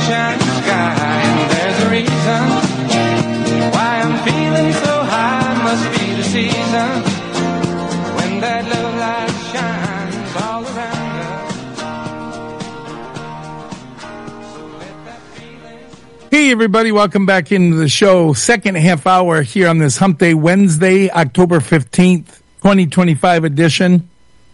sunshine sky, and there's a reason why I'm feeling so high. Must be the season when that love light shines all around us. So let that feeling... Hey everybody, welcome back into the show. Second half hour here on this Hump Day Wednesday, October 15th, 2025 edition.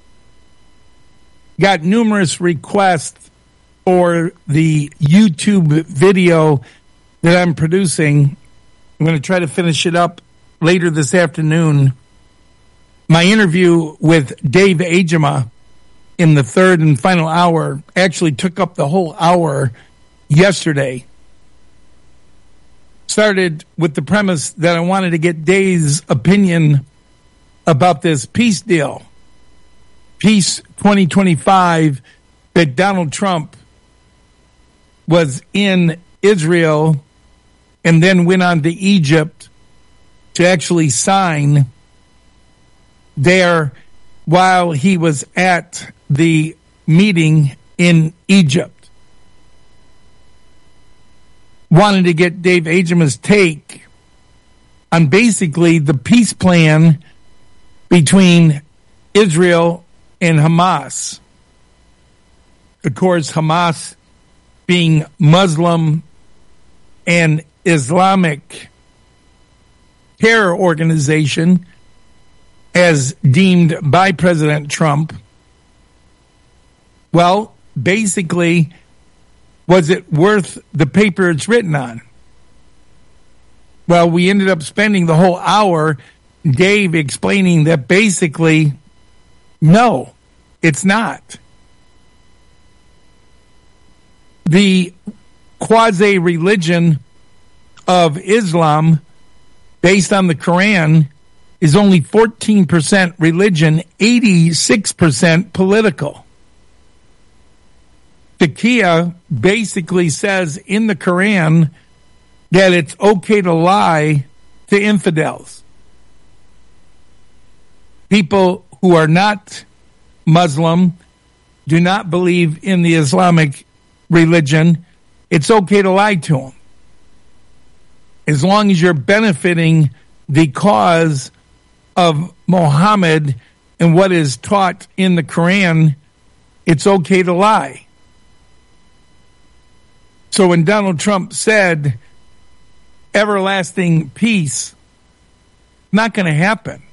Got numerous requests for the YouTube video that I'm producing. I'm going to try to finish it up later this afternoon. My interview with Dave Agema in the third and final hour actually took up the whole hour yesterday. Started with the premise that I wanted to get Dave's opinion about this peace deal. Peace 2025 that Donald Trump was in Israel and then went on to Egypt to actually sign there while he was at the meeting in Egypt. Wanted to get Dave Agema's take on basically the peace plan between Israel and Hamas. Of course, Hamas being Muslim and Islamic terror organization as deemed by President Trump. Well, basically, was it worth the paper it's written on? Well, we ended up spending the whole hour, Dave explaining that basically, no, it's not. The quasi-religion of Islam, based on the Quran, is only 14% religion, 86% political. Taqiyya basically says in the Quran that it's okay to lie to infidels. People who are not Muslim, do not believe in the Islamic religion, it's okay to lie to them. As long as you're benefiting the cause of Muhammad and what is taught in the Quran, it's okay to lie. So when Donald Trump said everlasting peace, not going to happen.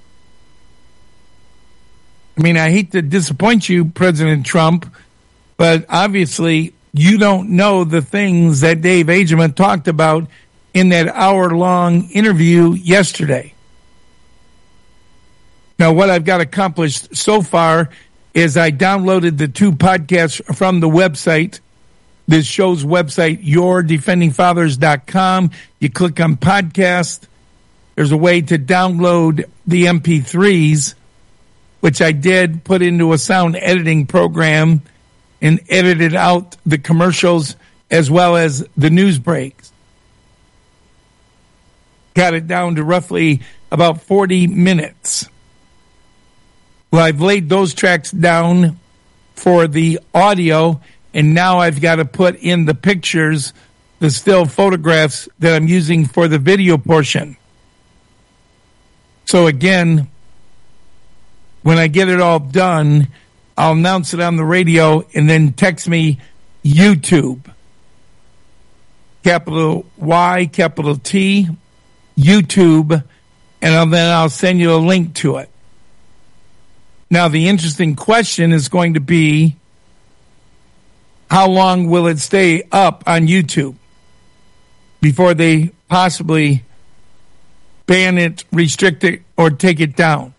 I mean, I hate to disappoint you, President Trump, but obviously you don't know the things that Dave Agema talked about in that hour-long interview yesterday. Now, what I've got accomplished so far is I downloaded the 2 podcasts from the website, this show's website, yourdefendingfathers.com. You click on podcast. There's a way to download the MP3s, which I did put into a sound editing program and edited out the commercials as well as the news breaks. Got it down to roughly about 40 minutes. Well, I've laid those tracks down for the audio, and now I've got to put in the pictures, the still photographs that I'm using for the video portion. So again, when I get it all done, I'll announce it on the radio and then text me YouTube. Capital Y, capital T, YouTube, and then I'll send you a link to it. Now, the interesting question is going to be, how long will it stay up on YouTube before they possibly ban it, restrict it, or take it down?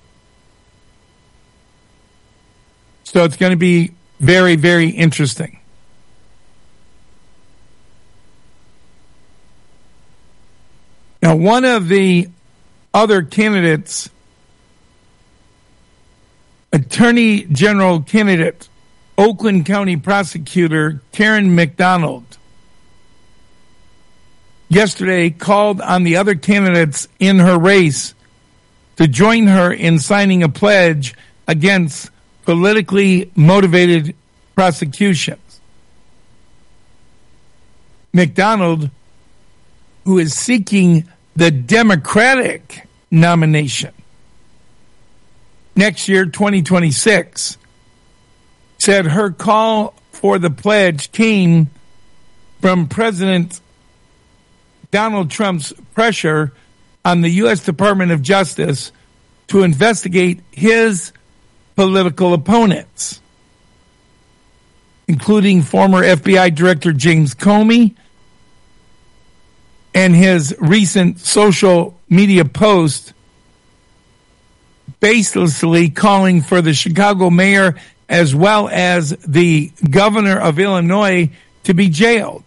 So it's going to be very, very interesting. Now, one of the other candidates, Attorney General candidate, Oakland County Prosecutor Karen McDonald, yesterday called on the other candidates in her race to join her in signing a pledge against politically motivated prosecutions. McDonald, who is seeking the Democratic nomination next year, 2026, said her call for the pledge came from President Donald Trump's pressure on the U.S. Department of Justice to investigate his political opponents, including former FBI Director James Comey and his recent social media post baselessly calling for the Chicago mayor as well as the governor of Illinois to be jailed.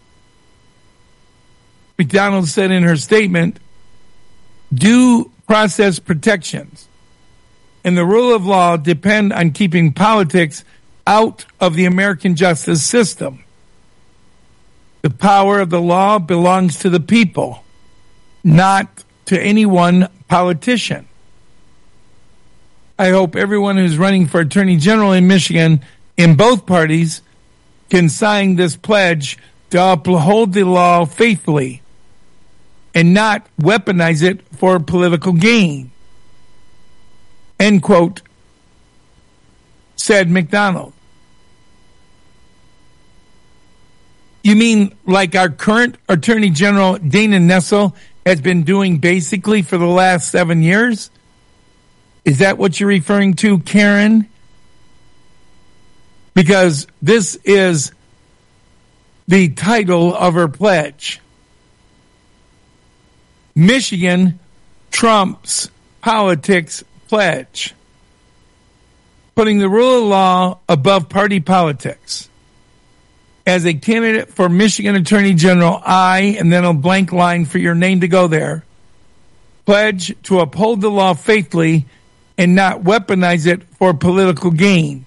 McDonald said in her statement, due process protections and the rule of law depend on keeping politics out of the American justice system. The power of the law belongs to the people, not to any one politician. I hope everyone who's running for Attorney General in Michigan in both parties can sign this pledge to uphold the law faithfully and not weaponize it for political gain. End quote, said McDonald. You mean like our current Attorney General Dana Nessel has been doing basically for the last 7 years? Is that what you're referring to, Karen? Because this is the title of her pledge. Michigan trumps politics pledge. Putting the rule of law above party politics. As a candidate for Michigan Attorney General, I, and then a blank line for your name to go there, pledge to uphold the law faithfully and not weaponize it for political gain.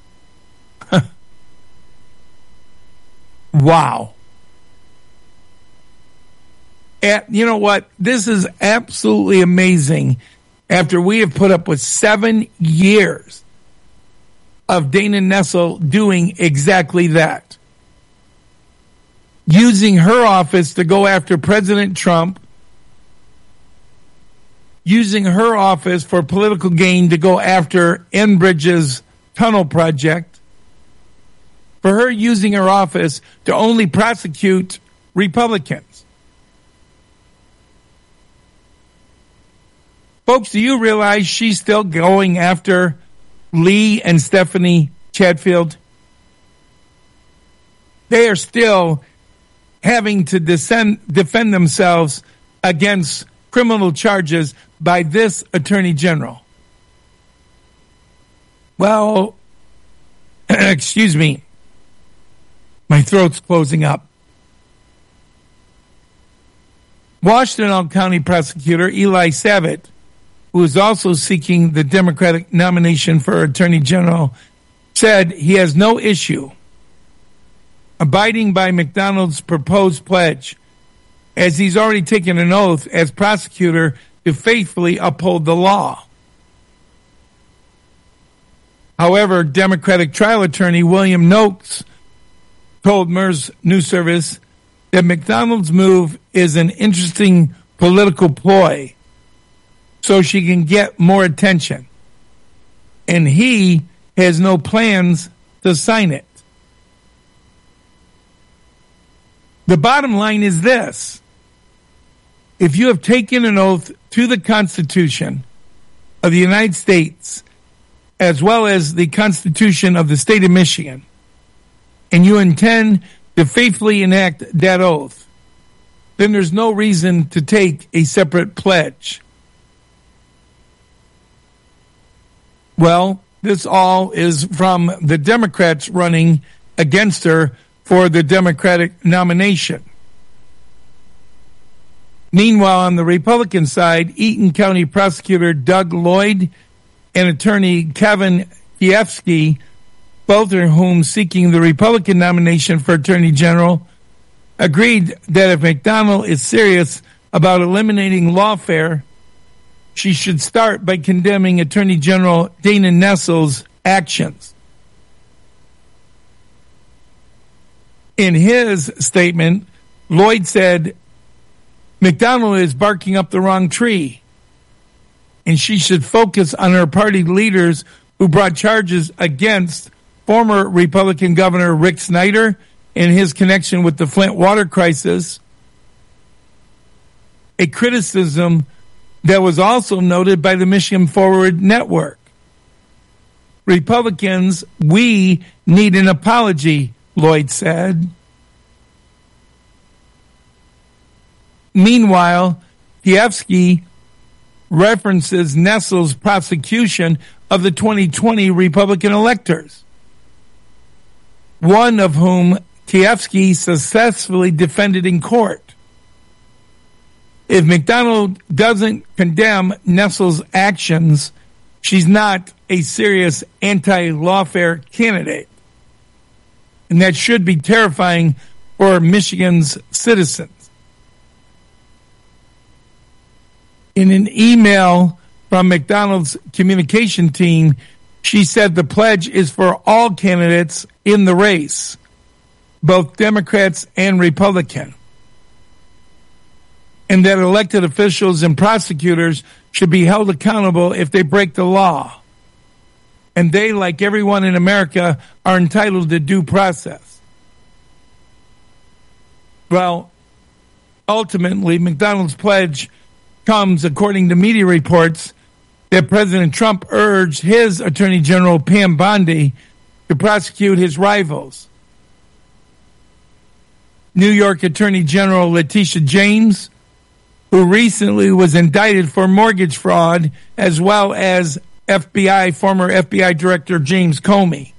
Wow. You know what? This is absolutely amazing after we have put up with 7 years of Dana Nessel doing exactly that. Using her office to go after President Trump, using her office for political gain to go after Enbridge's tunnel project, for her using her office to only prosecute Republicans. Folks, do you realize she's still going after Lee and Stephanie Chatfield? They are still having to defend themselves against criminal charges by this attorney general. Well, excuse me, my throat's closing up. Washtenaw County Prosecutor Eli Savitt, who is also seeking the Democratic nomination for Attorney General, said he has no issue abiding by McDonald's proposed pledge, as he's already taken an oath as prosecutor to faithfully uphold the law. However, Democratic trial attorney William Noakes told MERS News Service that McDonald's move is an interesting political ploy so she can get more attention, and he has no plans to sign it. The bottom line is this. If you have taken an oath to the Constitution of the United States, as well as the Constitution of the state of Michigan, and you intend to faithfully enact that oath, then there's no reason to take a separate pledge. Well, this all is from the Democrats running against her for the Democratic nomination. Meanwhile, on the Republican side, Eaton County Prosecutor Doug Lloyd and attorney Kevin Kiefsky, both of whom seeking the Republican nomination for Attorney General, agreed that if McDonald is serious about eliminating lawfare, she should start by condemning Attorney General Dana Nessel's actions. In his statement, Lloyd said, McDonald is barking up the wrong tree, and she should focus on her party leaders who brought charges against former Republican Governor Rick Snyder and his connection with the Flint water crisis, a criticism that was also noted by the Michigan Forward Network. Republicans, we need an apology, Lloyd said. Meanwhile, Kiefsky references Nessel's prosecution of the 2020 Republican electors, one of whom Kiefsky successfully defended in court. If McDonald doesn't condemn Nessel's actions, she's not a serious anti-lawfare candidate. And that should be terrifying for Michigan's citizens. In an email from McDonald's communication team, she said the pledge is for all candidates in the race, both Democrats and Republican, and that elected officials and prosecutors should be held accountable if they break the law. And they, like everyone in America, are entitled to due process. Well, ultimately, McDonald's pledge comes, according to media reports, that President Trump urged his Attorney General Pam Bondi to prosecute his rivals. New York Attorney General Letitia James, who recently was indicted for mortgage fraud, as well as former FBI Director James Comey.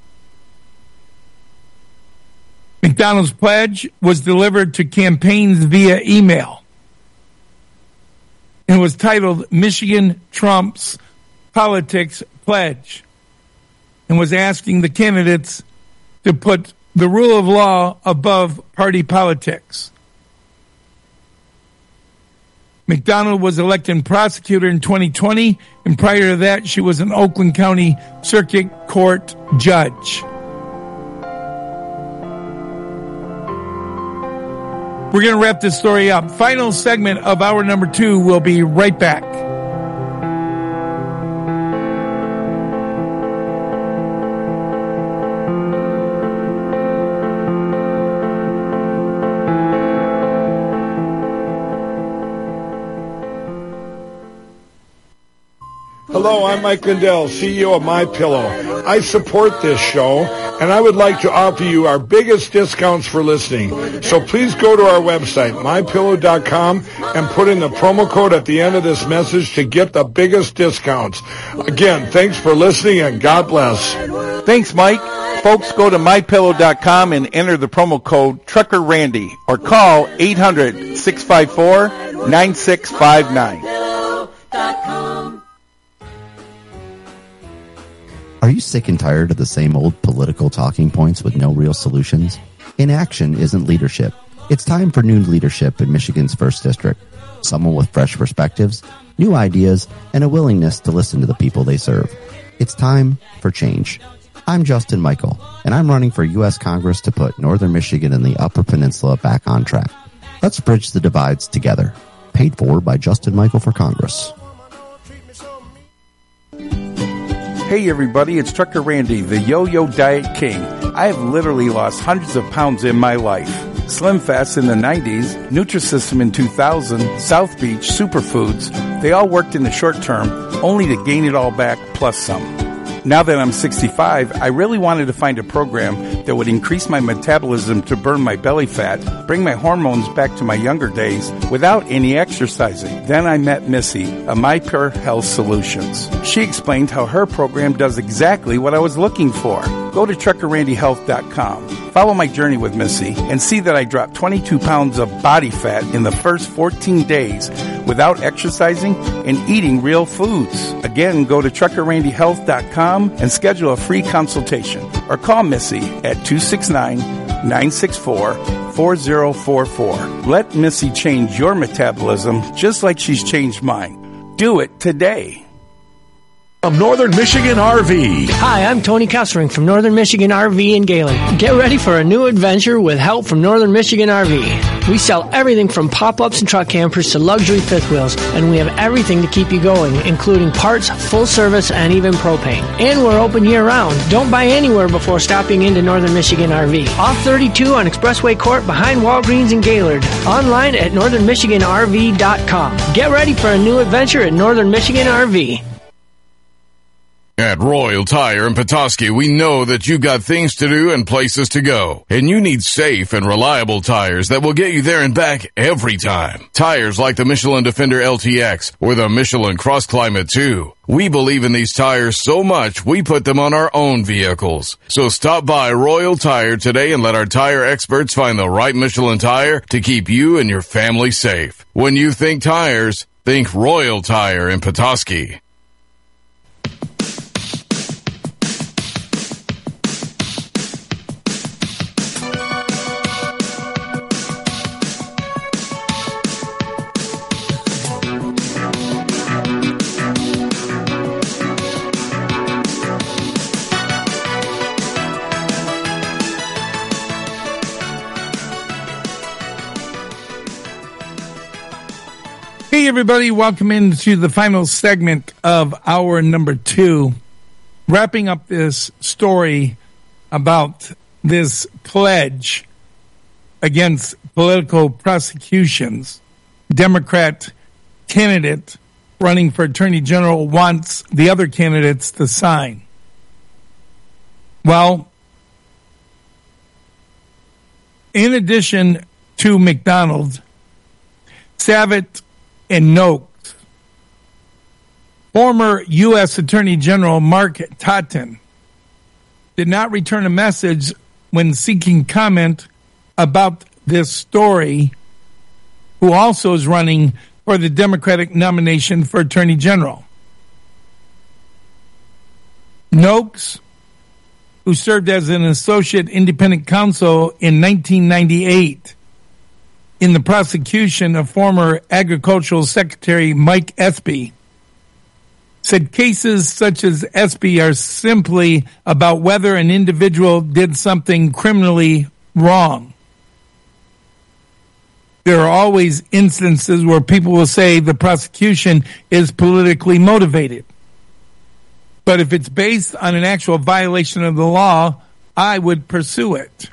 McDonald's pledge was delivered to campaigns via email and was titled Michigan Trump's Politics Pledge, and was asking the candidates to put the rule of law above party politics. McDonald was elected prosecutor in 2020, and prior to that, she was an Oakland County Circuit Court judge. We're going to wrap this story up. Final segment of hour number 2. We'll be right back. Hello, I'm Mike Lindell, CEO of MyPillow. I support this show, and I would like to offer you our biggest discounts for listening. So please go to our website, MyPillow.com, and put in the promo code at the end of this message to get the biggest discounts. Again, thanks for listening, and God bless. Thanks, Mike. Folks, go to MyPillow.com and enter the promo code Trucker Randy, or call 800-654-9659. Are you sick and tired of the same old political talking points with no real solutions? Inaction isn't leadership. It's time for new leadership in Michigan's 1st District. Someone with fresh perspectives, new ideas, and a willingness to listen to the people they serve. It's time for change. I'm Justin Michael, and I'm running for U.S. Congress to put Northern Michigan and the Upper Peninsula back on track. Let's bridge the divides together. Paid for by Justin Michael for Congress. Hey everybody, it's Trucker Randy, the Yo-Yo Diet King. I have literally lost hundreds of pounds in my life. Slim Fast in the 90s, Nutrisystem in 2000, South Beach, Superfoods, they all worked in the short term, only to gain it all back plus some. Now that I'm 65, I really wanted to find a program that would increase my metabolism to burn my belly fat, bring my hormones back to my younger days without any exercising. Then I met Missy of MyPure Health Solutions. She explained how her program does exactly what I was looking for. Go to TruckerRandyHealth.com. Follow my journey with Missy and see that I dropped 22 pounds of body fat in the first 14 days without exercising and eating real foods. Again, go to TruckerRandyHealth.com and schedule a free consultation or call Missy at 269-964-4044. Let Missy change your metabolism just like she's changed mine. Do it today. From Northern Michigan RV. Hi, I'm Tony Kessering from Northern Michigan RV in Gaylord. Get ready for a new adventure with help from Northern Michigan RV. We sell everything from pop-ups and truck campers to luxury fifth wheels, and we have everything to keep you going, including parts, full service, and even propane. And we're open year-round. Don't buy anywhere before stopping into Northern Michigan RV. Off 32 on Expressway Court behind Walgreens in Gaylord. Online at northernmichiganrv.com. Get ready for a new adventure at Northern Michigan RV. At Royal Tire in Petoskey, we know that you've got things to do and places to go. And you need safe and reliable tires that will get you there and back every time. Tires like the Michelin Defender LTX or the Michelin Cross Climate 2. We believe in these tires so much, we put them on our own vehicles. So stop by Royal Tire today and let our tire experts find the right Michelin tire to keep you and your family safe. When you think tires, think Royal Tire in Petoskey. Hey, everybody. Welcome into the final segment of hour number 2. Wrapping up this story about this pledge against political prosecutions. Democrat candidate running for Attorney General wants the other candidates to sign. Well, in addition to McDonald, Savitt, and Noakes, former U.S. Attorney General Mark Totten did not return a message when seeking comment about this story, who also is running for the Democratic nomination for Attorney General. Noakes, who served as an associate independent counsel in 1998, in the prosecution of former Agricultural Secretary Mike Espy, said cases such as Espy are simply about whether an individual did something criminally wrong. There are always instances where people will say the prosecution is politically motivated. But if it's based on an actual violation of the law, I would pursue it.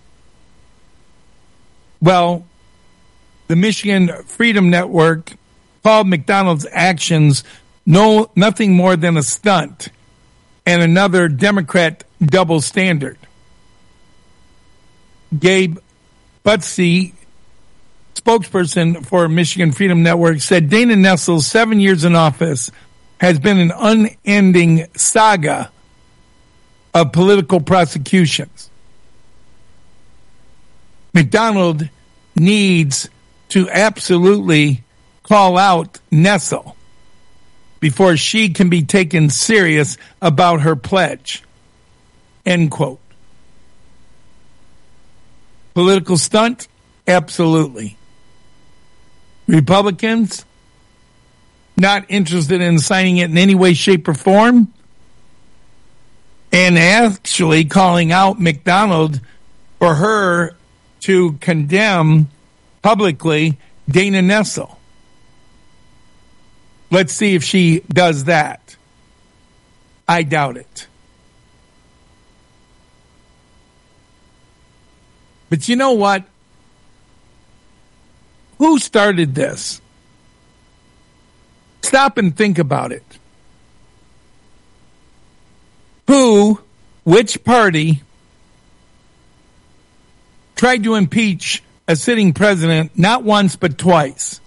Well, the Michigan Freedom Network called McDonald's actions nothing more than a stunt and another Democrat double standard. Gabe Butsey, spokesperson for Michigan Freedom Network, said Dana Nessel's 7 years in office has been an unending saga of political prosecutions. McDonald needs to absolutely call out Nessel before she can be taken serious about her pledge. End quote. Political stunt? Absolutely. Republicans? Not interested in signing it in any way, shape, or form? And actually calling out McDonald for her to condemn publicly Dana Nessel. Let's see if she does that. I doubt it. But you know what? Who started this? Stop and think about it. Who, which party tried to impeach a sitting president not once but twice?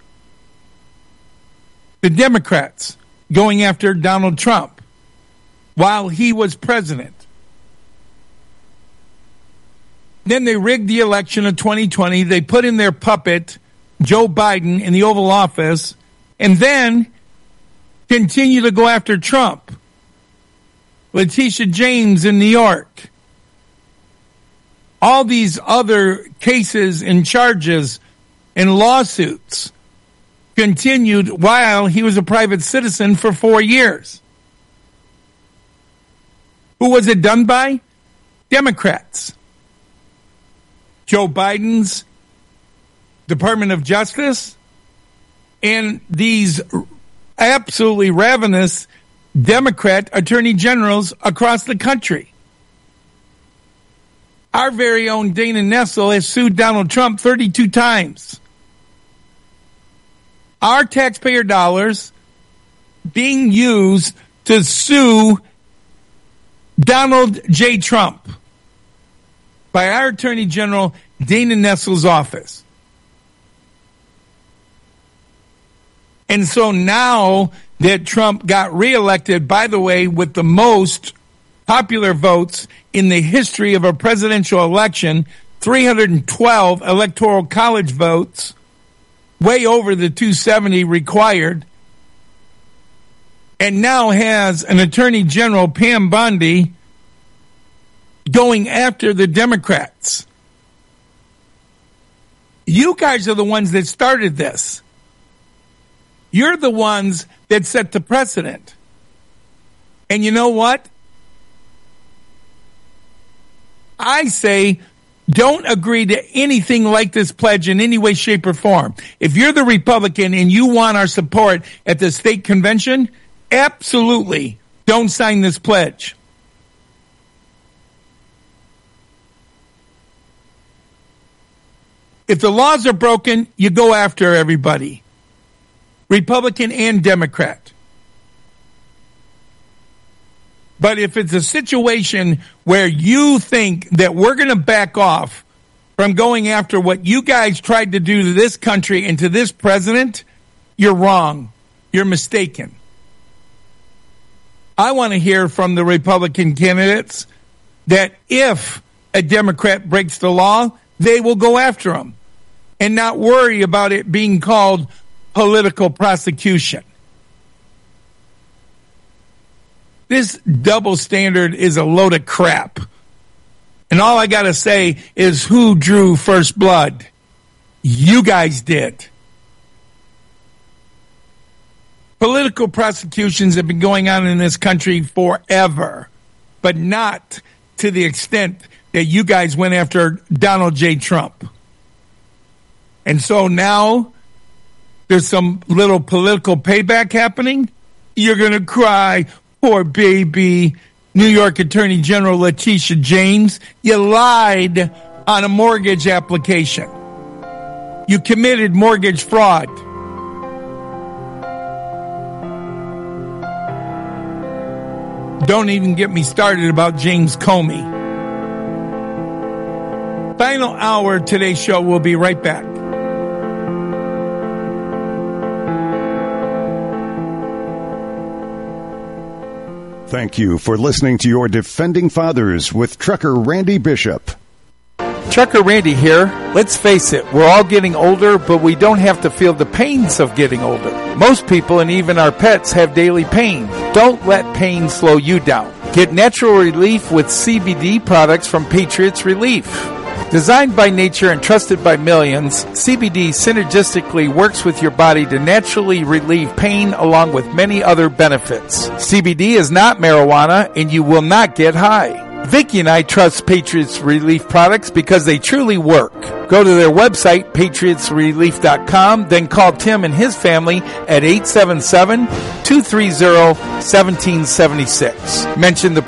The Democrats going after Donald Trump while he was president. Then they rigged the election of 2020. They put in their puppet, Joe Biden, in the Oval Office, and then continue to go after Trump. Letitia James in New York. All these other cases and charges and lawsuits continued while he was a private citizen for 4 years. Who was it done by? Democrats. Joe Biden's Department of Justice and these absolutely ravenous Democrat attorney generals across the country. Our very own Dana Nessel has sued Donald Trump 32 times. Our taxpayer dollars being used to sue Donald J. Trump by our Attorney General Dana Nessel's office. And so now that Trump got reelected, by the way, with the most popular votes in the history of a presidential election, 312 electoral college votes, way over the 270 required, and now has an Attorney General, Pam Bondi, going after the Democrats. You guys are the ones that started this. You're the ones that set the precedent. And you know what? I say don't agree to anything like this pledge in any way, shape, or form. If you're the Republican and you want our support at the state convention, absolutely don't sign this pledge. If the laws are broken, you go after everybody, Republican and Democrat. But if it's a situation where you think that we're going to back off from going after what you guys tried to do to this country and to this president, you're wrong. You're mistaken. I want to hear from the Republican candidates that if a Democrat breaks the law, they will go after him and not worry about it being called political prosecution. This double standard is a load of crap. And all I got to say is who drew first blood? You guys did. Political prosecutions have been going on in this country forever, but not to the extent that you guys went after Donald J. Trump. And so now there's some little political payback happening. You're going to cry, poor baby. New York Attorney General Letitia James, you lied on a mortgage application. You committed mortgage fraud. Don't even get me started about James Comey. Final hour of today's show. We'll be right back. Thank you for listening to your Defending Fathers with Trucker Randy Bishop. Trucker Randy here. Let's face it, we're all getting older, but we don't have to feel the pains of getting older. Most people and even our pets have daily pain. Don't let pain slow you down. Get natural relief with CBD products from Patriots Relief. Designed by nature and trusted by millions, CBD synergistically works with your body to naturally relieve pain along with many other benefits. CBD is not marijuana and you will not get high. Vicky and I trust Patriots Relief products because they truly work. Go to their website, patriotsrelief.com, then call Tim and his family at 877-230-1776. Mention the